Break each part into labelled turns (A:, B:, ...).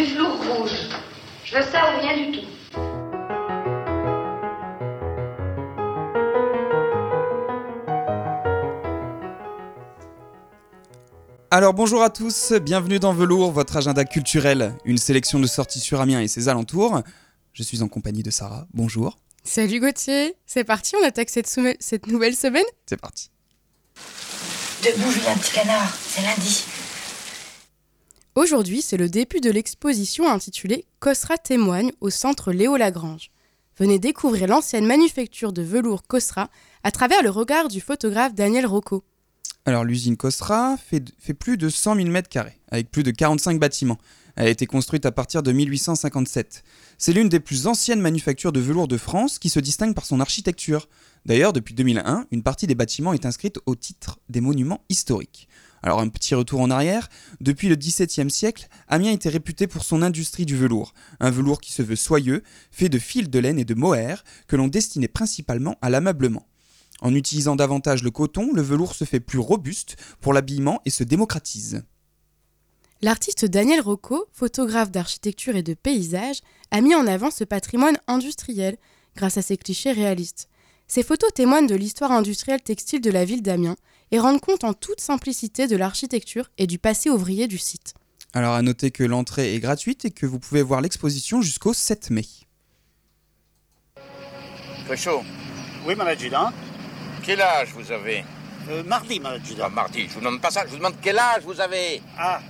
A: Du velours rouge. Je veux ça ou rien du tout.
B: Alors bonjour à tous, bienvenue dans Velours, votre agenda culturel, une sélection de sorties sur Amiens et ses alentours. Je suis en compagnie de Sarah, bonjour.
C: Salut Gauthier, c'est parti, on attaque cette nouvelle semaine ?
B: C'est parti.
A: Debout, vilain petit canard, c'est lundi.
C: Aujourd'hui, c'est le début de l'exposition intitulée « Cosra témoigne » au centre Léo Lagrange. Venez découvrir l'ancienne manufacture de velours Cosra à travers le regard du photographe Daniel Rocco.
B: Alors l'usine Cosra fait plus de 100 000 m², avec plus de 45 bâtiments. Elle a été construite à partir de 1857. C'est l'une des plus anciennes manufactures de velours de France qui se distingue par son architecture. D'ailleurs, depuis 2001, une partie des bâtiments est inscrite au titre des monuments historiques. Alors un petit retour en arrière, depuis le XVIIe siècle, Amiens était réputé pour son industrie du velours. Un velours qui se veut soyeux, fait de fils de laine et de mohair, que l'on destinait principalement à l'ameublement. En utilisant davantage le coton, le velours se fait plus robuste pour l'habillement et se démocratise.
C: L'artiste Daniel Rocco, photographe d'architecture et de paysage, a mis en avant ce patrimoine industriel grâce à ses clichés réalistes. Ces photos témoignent de l'histoire industrielle textile de la ville d'Amiens et rendent compte en toute simplicité de l'architecture et du passé ouvrier du site.
B: Alors à noter que l'entrée est gratuite et que vous pouvez voir l'exposition jusqu'au 7 mai.
D: Pécho,
E: Oui, mon adjudant.
D: quel âge vous avez?
E: Mardi, mon adjudant.
D: Mardi, je vous demande pas ça, je vous demande quel âge vous avez.
E: Ah,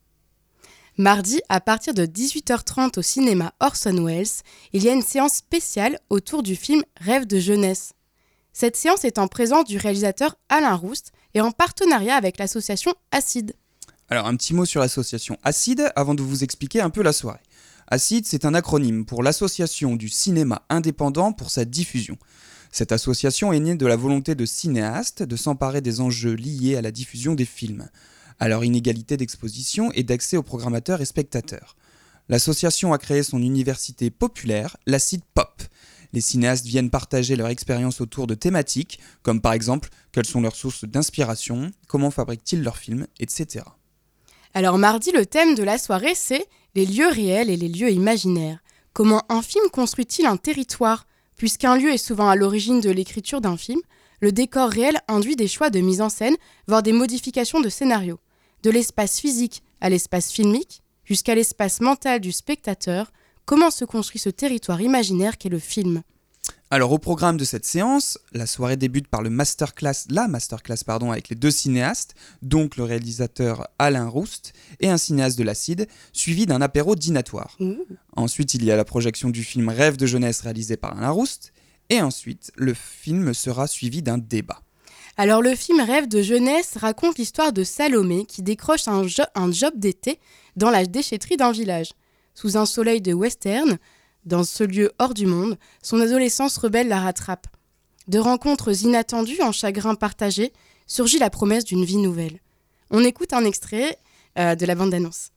C: Mardi, à partir de 18h30 au cinéma Orson Welles, il y a une séance spéciale autour du film Rêve de jeunesse. Cette séance est en présence du réalisateur Alain Roust et en partenariat avec l'association Acide.
B: Alors un petit mot sur l'association Acide avant de vous expliquer un peu la soirée. Acide, c'est un acronyme pour l'Association du cinéma indépendant pour sa diffusion. Cette association est née de la volonté de cinéastes de s'emparer des enjeux liés à la diffusion des films, à leur inégalité d'exposition et d'accès aux programmateurs et spectateurs. L'association a créé son université populaire, l'Acide Pop. Les cinéastes viennent partager leur expérience autour de thématiques, comme par exemple, quelles sont leurs sources d'inspiration, comment fabriquent-ils leurs films, etc.
C: Alors mardi, le thème de la soirée, c'est les lieux réels et les lieux imaginaires. Comment un film construit-il un territoire ? Puisqu'un lieu est souvent à l'origine de l'écriture d'un film, le décor réel induit des choix de mise en scène, voire des modifications de scénario. De l'espace physique à l'espace filmique, jusqu'à l'espace mental du spectateur, comment se construit ce territoire imaginaire qu'est le film ?
B: Alors au programme de cette séance, la soirée débute par la masterclass avec les deux cinéastes, donc le réalisateur Alain Roust et un cinéaste de l'Acide, suivi d'un apéro dînatoire. Ensuite, il y a la projection du film Rêve de jeunesse réalisé par Alain Roust, et ensuite, le film sera suivi d'un débat.
C: Alors le film Rêve de jeunesse raconte l'histoire de Salomé qui décroche un job d'été dans la déchetterie d'un village. Sous un soleil de western, dans ce lieu hors du monde, son adolescence rebelle la rattrape. De rencontres inattendues en chagrin partagé, surgit la promesse d'une vie nouvelle. On écoute un extrait de la bande-annonce.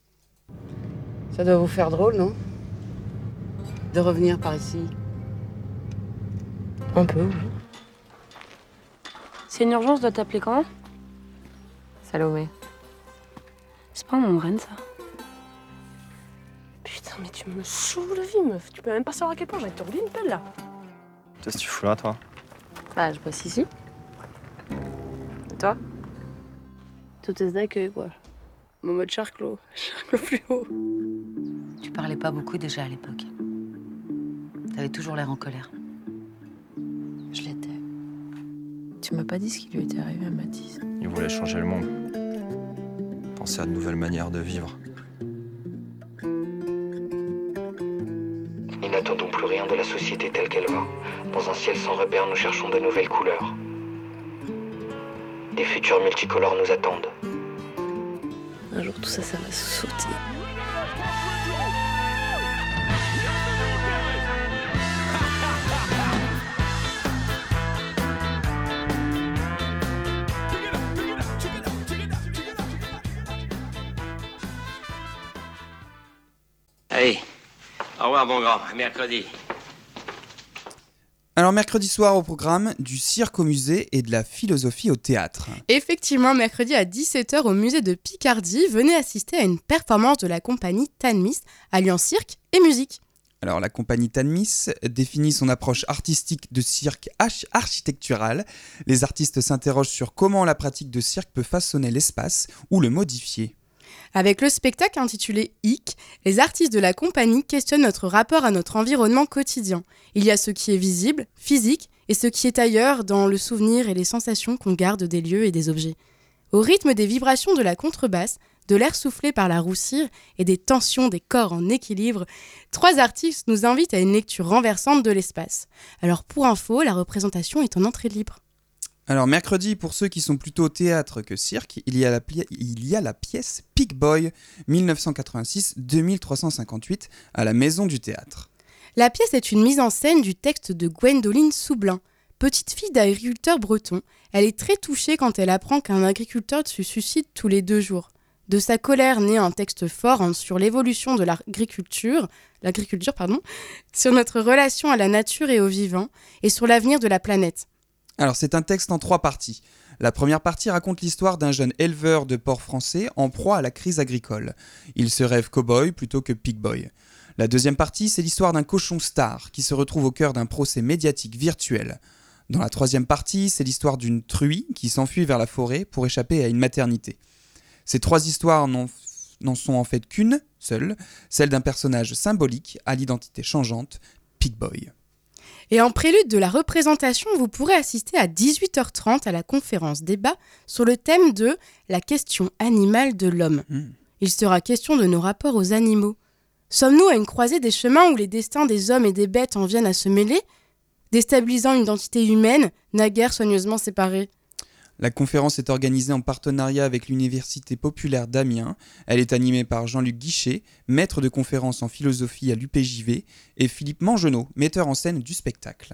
F: Ça doit vous faire drôle, non ? De revenir par ici. Un peu, oui.
G: C'est une urgence, doit t'appeler quand ?
F: Salomé.
G: C'est pas un nom de reine, ça.
H: Putain, mais tu me saoules la vie, meuf. Tu peux même pas savoir à quel point je vais te rouler une pelle, là.
I: Qu'est-ce que tu fous là, toi?
F: Bah, je bosse ici. Et toi?
H: Tout est d'accueil, quoi. Mon mode charclos. Charclos plus haut.
J: Tu parlais pas beaucoup déjà à l'époque. T'avais toujours l'air en colère.
H: Je l'étais. Tu m'as pas dit ce qui lui était arrivé à Mathis.
I: Il voulait changer le monde. Penser à de nouvelles manières de vivre.
K: Nous n'attendons plus rien de la société telle qu'elle va. Dans un ciel sans repère, nous cherchons de nouvelles couleurs. Des futurs multicolores nous attendent.
H: Un jour, tout ça, ça va sauter.
L: Allez, au revoir, mon grand. À mercredi.
B: Alors mercredi soir au programme, du cirque au musée et de la philosophie au théâtre.
C: Effectivement, mercredi à 17h au musée de Picardie, venez assister à une performance de la compagnie Tanmis, alliant cirque et musique.
B: Alors la compagnie Tanmis définit son approche artistique de cirque architectural. Les artistes s'interrogent sur comment la pratique de cirque peut façonner l'espace ou le modifier.
C: Avec le spectacle intitulé Hic, les artistes de la compagnie questionnent notre rapport à notre environnement quotidien. Il y a ce qui est visible, physique, et ce qui est ailleurs dans le souvenir et les sensations qu'on garde des lieux et des objets. Au rythme des vibrations de la contrebasse, de l'air soufflé par la roussire et des tensions des corps en équilibre, 3 artistes nous invitent à une lecture renversante de l'espace. Alors pour info, la représentation est en entrée libre.
B: Alors mercredi, pour ceux qui sont plutôt théâtre que cirque, il y a la pièce Pic-Boy 1986-2358 à la Maison du Théâtre.
C: La pièce est une mise en scène du texte de Gwendoline Soublin. Petite fille d'agriculteur breton, elle est très touchée quand elle apprend qu'un agriculteur se suicide tous les 2 jours. De sa colère naît un texte fort sur l'évolution de l'agriculture, sur notre relation à la nature et au vivant, et sur l'avenir de la planète.
B: Alors c'est un texte en 3 parties. La première partie raconte l'histoire d'un jeune éleveur de porcs français en proie à la crise agricole. Il se rêve cow-boy plutôt que pig-boy. La deuxième partie, c'est l'histoire d'un cochon star qui se retrouve au cœur d'un procès médiatique virtuel. Dans la troisième partie, c'est l'histoire d'une truie qui s'enfuit vers la forêt pour échapper à une maternité. Ces 3 histoires n'en sont en fait qu'une seule, celle d'un personnage symbolique à l'identité changeante, Pig-Boy.
C: Et en prélude de la représentation, vous pourrez assister à 18h30 à la conférence débat sur le thème de la question animale de l'homme. Il sera question de nos rapports aux animaux. Sommes-nous à une croisée des chemins où les destins des hommes et des bêtes en viennent à se mêler, déstabilisant une identité humaine, naguère soigneusement séparée ?
B: La conférence est organisée en partenariat avec l'Université populaire d'Amiens. Elle est animée par Jean-Luc Guichet, maître de conférences en philosophie à l'UPJV, et Philippe Mangenot, metteur en scène du spectacle.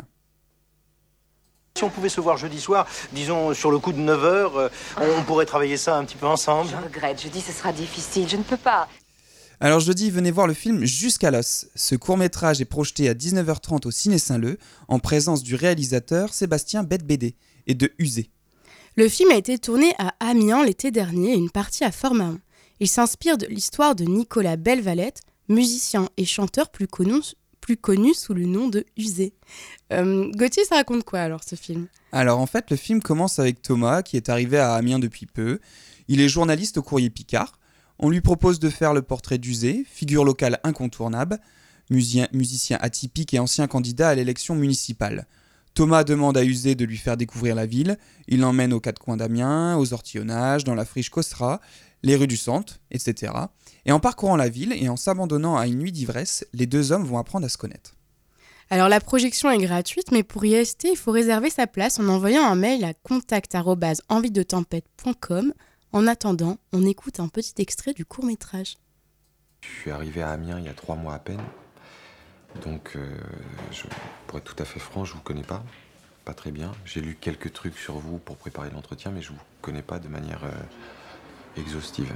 L: Si on pouvait se voir jeudi soir, disons sur le coup de 9h, on pourrait travailler ça un petit peu ensemble.
A: Je regrette, jeudi ce sera difficile, je ne peux pas.
B: Alors jeudi, venez voir le film Jusqu'à l'os. Ce court-métrage est projeté à 19h30 au Ciné Saint-Leu, en présence du réalisateur Sébastien Bette-Bédé et de Uzé.
C: Le film a été tourné à Amiens l'été dernier et une partie à Fort-Mahon. Il s'inspire de l'histoire de Nicolas Belvalette, musicien et chanteur plus connu sous le nom de Uzé. Gauthier, ça raconte quoi alors ce film ?
B: Alors en fait, le film commence avec Thomas qui est arrivé à Amiens depuis peu. Il est journaliste au Courrier Picard. On lui propose de faire le portrait d'Uzé, figure locale incontournable, musicien atypique et ancien candidat à l'élection municipale. Thomas demande à Uzé de lui faire découvrir la ville. Il l'emmène aux 4 coins d'Amiens, aux ortillonnages, dans la friche Costra, les rues du centre, etc. Et en parcourant la ville et en s'abandonnant à une nuit d'ivresse, les 2 hommes vont apprendre à se connaître.
C: Alors la projection est gratuite, mais pour y rester, il faut réserver sa place en envoyant un mail à contact@envidetempête.com. En attendant, on écoute un petit extrait du court-métrage.
I: Je suis arrivé à Amiens il y a 3 mois à peine. Donc, pour être tout à fait franc, je vous connais pas très bien. J'ai lu quelques trucs sur vous pour préparer l'entretien, mais je vous connais pas de manière exhaustive.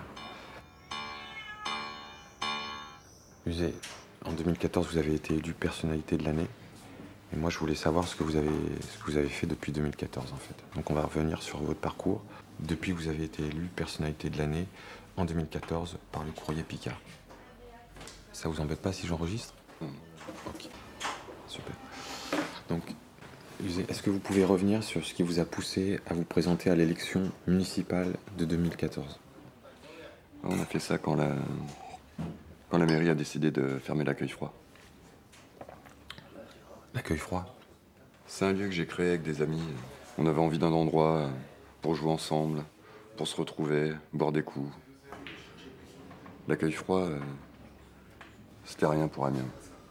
I: Uzé, en 2014, vous avez été élu personnalité de l'année. Et moi, je voulais savoir ce que vous avez fait depuis 2014, en fait. Donc, on va revenir sur votre parcours. Depuis que vous avez été élu personnalité de l'année en 2014 par le Courrier Picard. Ça vous embête pas si j'enregistre ? Ok, super. Donc, est-ce que vous pouvez revenir sur ce qui vous a poussé à vous présenter à l'élection municipale de 2014 ?
M: On a fait ça quand la mairie a décidé de fermer l'accueil froid.
I: L'accueil froid ?
M: C'est un lieu que j'ai créé avec des amis. On avait envie d'un endroit pour jouer ensemble, pour se retrouver, boire des coups. L'accueil froid, c'était rien pour Amiens.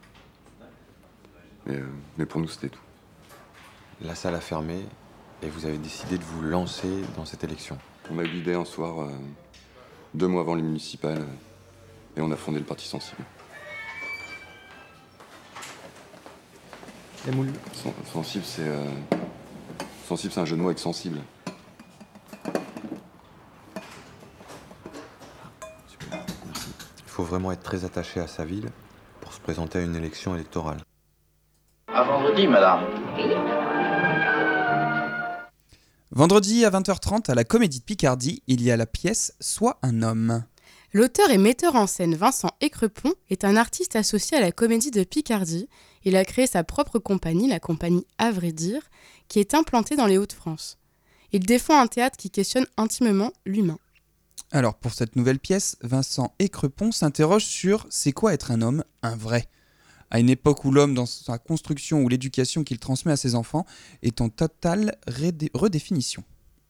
M: Mais pour nous, c'était tout.
I: La salle a fermé et vous avez décidé de vous lancer dans cette élection.
M: On a eu l'idée un soir, 2 mois avant les municipales, et on a fondé le Parti Sensible.
I: Les moules.
M: Sensible, c'est un jeu de mots avec sensible.
I: Super, merci. Il faut vraiment être très attaché à sa ville pour se présenter à une élection électorale.
K: À vendredi, madame.
B: Vendredi à 20h30 à la Comédie de Picardie, il y a la pièce « Sois un homme ».
C: L'auteur et metteur en scène Vincent Écrepont est un artiste associé à la Comédie de Picardie. Il a créé sa propre compagnie, la compagnie À vrai dire, qui est implantée dans les Hauts-de-France. Il défend un théâtre qui questionne intimement l'humain.
B: Alors pour cette nouvelle pièce, Vincent Écrepont s'interroge sur « C'est quoi être un homme, un vrai ?» à une époque où l'homme, dans sa construction ou l'éducation qu'il transmet à ses enfants, est en totale redéfinition.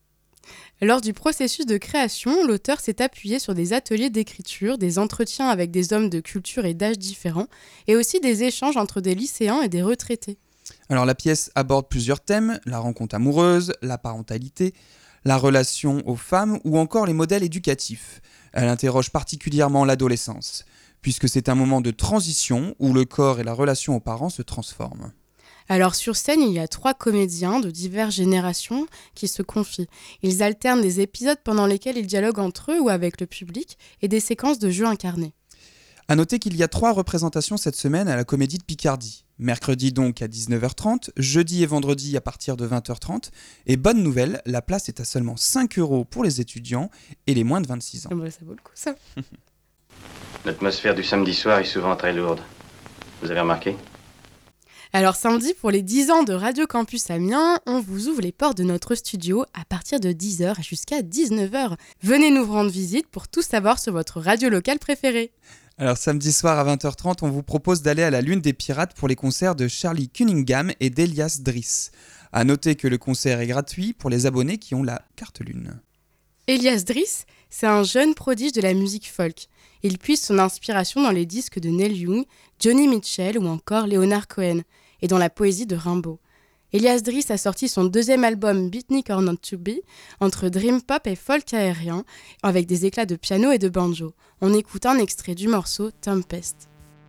C: Lors du processus de création, l'auteur s'est appuyé sur des ateliers d'écriture, des entretiens avec des hommes de culture et d'âge différents, et aussi des échanges entre des lycéens et des retraités.
B: Alors la pièce aborde plusieurs thèmes, la rencontre amoureuse, la parentalité, la relation aux femmes ou encore les modèles éducatifs. Elle interroge particulièrement l'adolescence, puisque c'est un moment de transition où le corps et la relation aux parents se transforment.
C: Alors sur scène, il y a 3 comédiens de diverses générations qui se confient. Ils alternent des épisodes pendant lesquels ils dialoguent entre eux ou avec le public et des séquences de jeux incarnés.
B: A noter qu'il y a 3 représentations cette semaine à la Comédie de Picardie. Mercredi donc à 19h30, jeudi et vendredi à partir de 20h30. Et bonne nouvelle, la place est à seulement 5 € pour les étudiants et les moins de 26 ans.
C: Ah bah ça vaut le coup ça.
K: L'atmosphère du samedi soir est souvent très lourde. Vous avez remarqué ?
C: Alors samedi, pour les 10 ans de Radio Campus Amiens, on vous ouvre les portes de notre studio à partir de 10h jusqu'à 19h. Venez nous rendre visite pour tout savoir sur votre radio locale préférée.
B: Alors samedi soir à 20h30, on vous propose d'aller à la Lune des Pirates pour les concerts de Charlie Cunningham et d'Elias Driss. A noter que le concert est gratuit pour les abonnés qui ont la carte Lune.
C: Elias Driss, c'est un jeune prodige de la musique folk. Il puise son inspiration dans les disques de Neil Young, Johnny Mitchell ou encore Leonard Cohen, et dans la poésie de Rimbaud. Elias Driss a sorti son 2e album Beatnik or Not to Be, entre dream pop et folk aérien, avec des éclats de piano et de banjo. On écoute un extrait du morceau Tempest.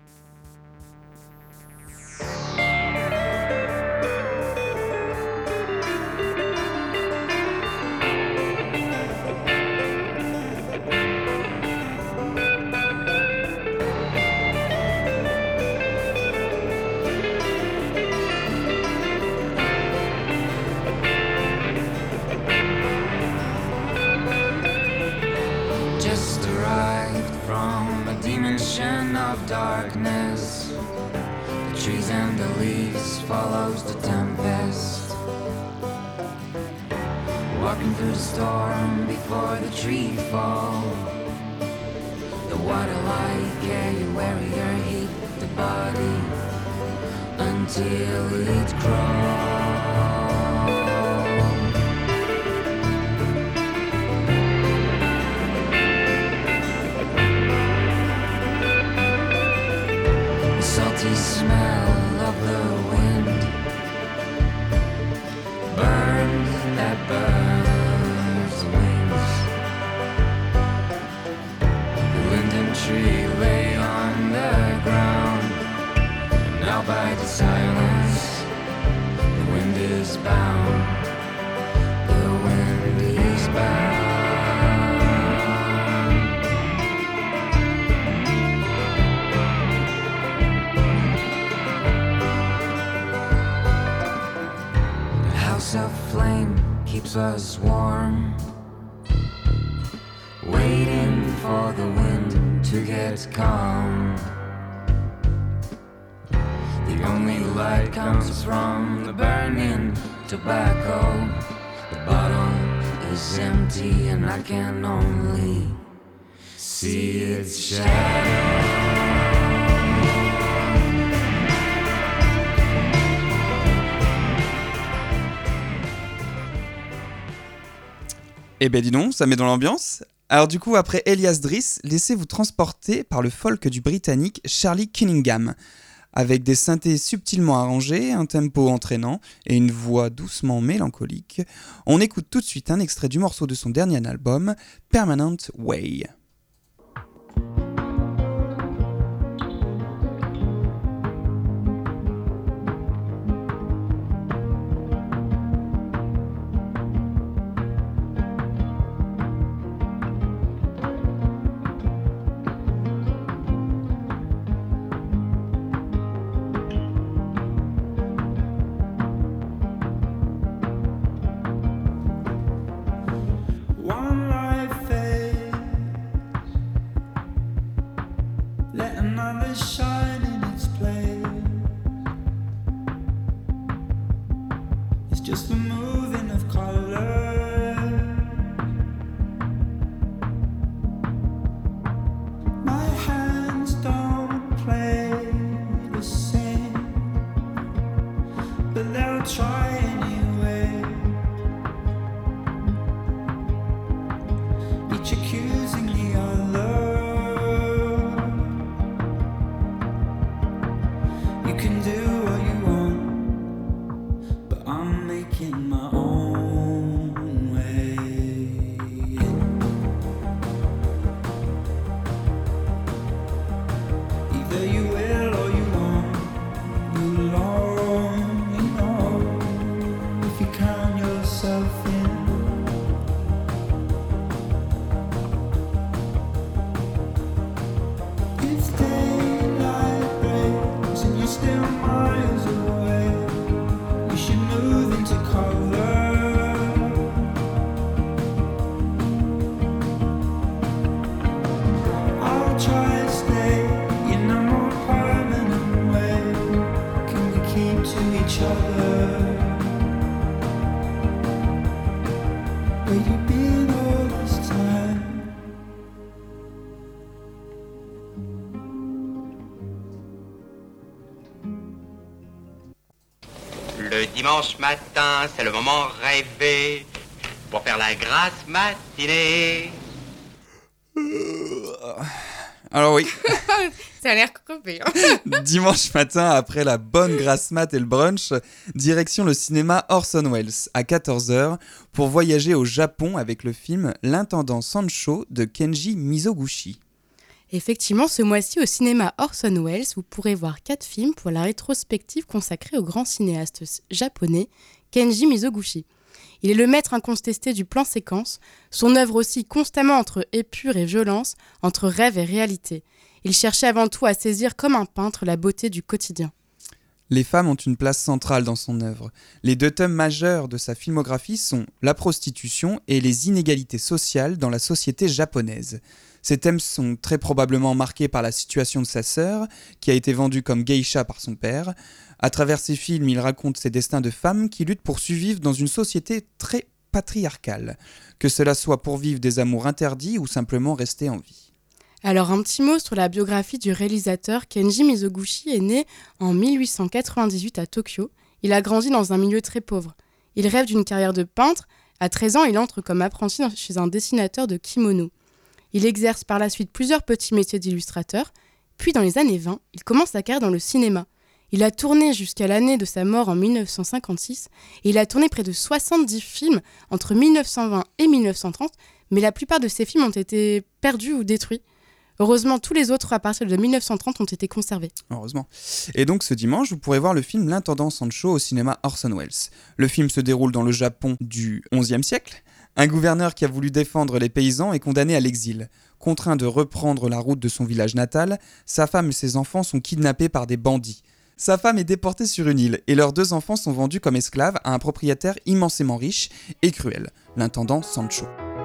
N: Of darkness, the trees and the leaves follows the tempest. Walking through the storm before the tree fall. The water light carry warrior heat the body until it crawls. Salty smell of the wind burned that bird's wings. The linden tree lay on the ground. Now by the silence, the wind is bound. The wind is bound. Of flame keeps us warm, waiting for the wind to get calm. The only light comes from the burning tobacco. The bottle is empty and I can only see its shadow.
B: Eh ben dis donc, ça met dans l'ambiance. Alors du coup, après Elias Driss, laissez-vous transporter par le folk du Britannique Charlie Cunningham. Avec des synthés subtilement arrangés, un tempo entraînant et une voix doucement mélancolique, on écoute tout de suite un extrait du morceau de son dernier album, Permanent Way.
N: try anyway. Each accusing the other. You can do what you want, but I'm making my own way. Either you will or you won't. You'll only know if you count yourself in. If daylight breaks and you're still miles away, you should move into cover. I'll try to stay in a more permanent way. Can we keep to each other? Where you been all this time?
O: Le dimanche matin, c'est le moment rêvé pour faire la grasse matinée.
B: Alors oui,
C: Ça a l'air crevé. Hein.
B: dimanche matin, après la bonne grasse mat et le brunch, direction le cinéma Orson Welles à 14h pour voyager au Japon avec le film L'intendant Sancho de Kenji Mizoguchi.
C: Effectivement, ce mois-ci au cinéma Orson Welles, vous pourrez voir 4 films pour la rétrospective consacrée au grand cinéaste japonais Kenji Mizoguchi. Il est le maître incontesté du plan séquence, son œuvre aussi constamment entre épure et violence, entre rêve et réalité. Il cherchait avant tout à saisir comme un peintre la beauté du quotidien.
B: Les femmes ont une place centrale dans son œuvre. Les 2 thèmes majeurs de sa filmographie sont la prostitution et les inégalités sociales dans la société japonaise. Ces thèmes sont très probablement marqués par la situation de sa sœur, qui a été vendue comme geisha par son père. À travers ses films, il raconte ces destins de femmes qui luttent pour survivre dans une société très patriarcale, que cela soit pour vivre des amours interdits ou simplement rester en vie.
C: Alors un petit mot sur la biographie du réalisateur. Kenji Mizoguchi est né en 1898 à Tokyo. Il a grandi dans un milieu très pauvre. Il rêve d'une carrière de peintre. À 13 ans, il entre comme apprenti chez un dessinateur de kimono. Il exerce par la suite plusieurs petits métiers d'illustrateur. Puis dans les années 20, il commence sa carrière dans le cinéma. Il a tourné jusqu'à l'année de sa mort en 1956 et il a tourné près de 70 films entre 1920 et 1930, mais la plupart de ces films ont été perdus ou détruits. Heureusement, tous les autres à partir de 1930 ont été conservés.
B: Heureusement. Et donc ce dimanche, vous pourrez voir le film L'intendant Sancho au cinéma Orson Welles. Le film se déroule dans le Japon du XIe siècle. Un gouverneur qui a voulu défendre les paysans est condamné à l'exil. Contraint de reprendre la route de son village natal, sa femme et ses enfants sont kidnappés par des bandits. Sa femme est déportée sur une île et leurs 2 enfants sont vendus comme esclaves à un propriétaire immensément riche et cruel, l'intendant Sancho.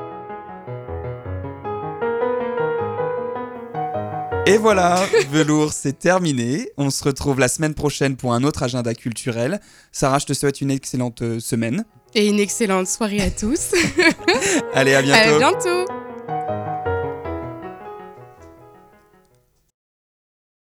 B: Et voilà, Velours, c'est terminé. On se retrouve la semaine prochaine pour un autre agenda culturel. Sarah, je te souhaite une excellente semaine.
C: Et une excellente soirée à tous.
B: Allez, à bientôt.
C: À bientôt.